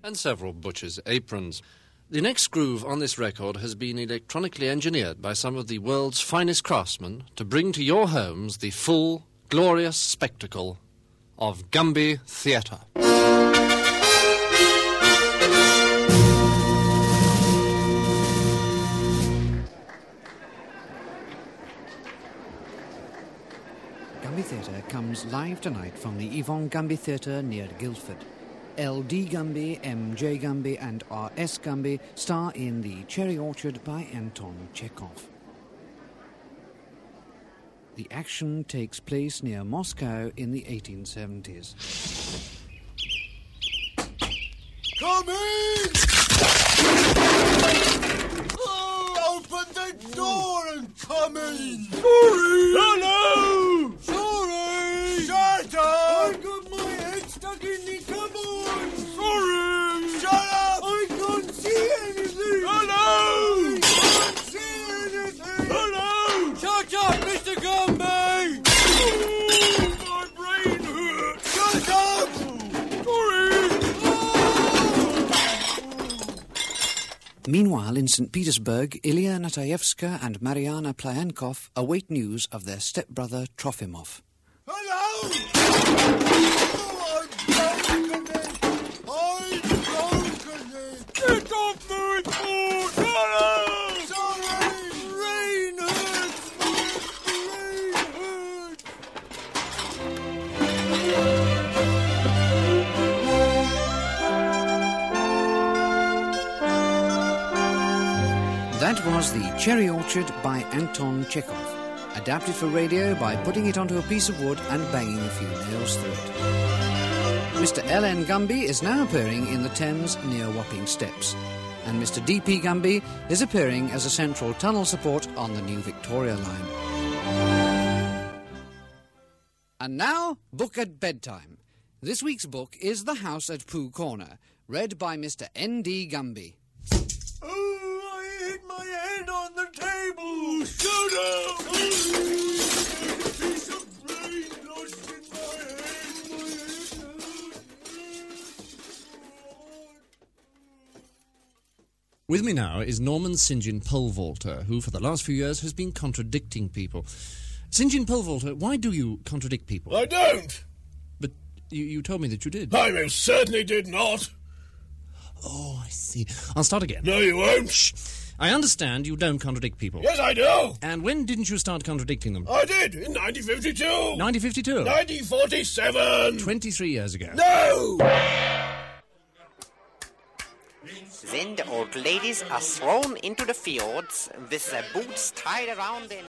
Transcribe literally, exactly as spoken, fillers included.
and several butchers' aprons. The next groove on this record has been electronically engineered by some of the world's finest craftsmen to bring to your homes the full, glorious spectacle of Gumby Theatre. Gumby Theatre comes live tonight from the Yvonne Gumby Theatre near Guildford. L D Gumby, M J Gumby and R S Gumby star in The Cherry Orchard by Anton Chekhov. The action takes place near Moscow in the eighteen seventies. Come in! Oh, open the door and come in! Sorry! Hello! Sorry! Shut up! I got my head stuck in the cupboard! Sorry! Shut up! I can't see anything! Hello! I can't see anything! Hello! Shut up, Mister Gumby! Oh, my brain hurts! Shut up! Sorry! Meanwhile, in Saint Petersburg, Ilya Natayevska and Mariana Plyankov await news of their stepbrother Trofimov. Hello! Oh, I've broken it! I've broken it! Get off my foot! Hello! Sorry! Rain hurts! Rain hurts! That was The Cherry Orchard by Anton Chekhov, adapted for radio by putting it onto a piece of wood and banging a few nails through it. Mister L N Gumby is now appearing in the Thames near Wapping Steps, and Mister D P Gumby is appearing as a central tunnel support on the new Victoria line. And now, Book at Bedtime. This week's book is The House at Pooh Corner, read by Mister N D Gumby. Oh, I hit my head on the table! Shut up! A piece of brain lost in my head! My head hurts. With me now is Norman St John Polevaulter, who for the last few years has been contradicting people. St John Polevaulter, why do you contradict people? I don't! But you, you told me that you did. I most certainly did not! Oh, I see. I'll start again. No, you won't! Shh. I understand you don't contradict people. Yes, I do! And when didn't you start contradicting them? I did, in nineteen fifty-two! nineteen fifty-two? nineteen forty-seven! twenty-three years ago. No! Then the old ladies are thrown into the fjords with their boots tied around their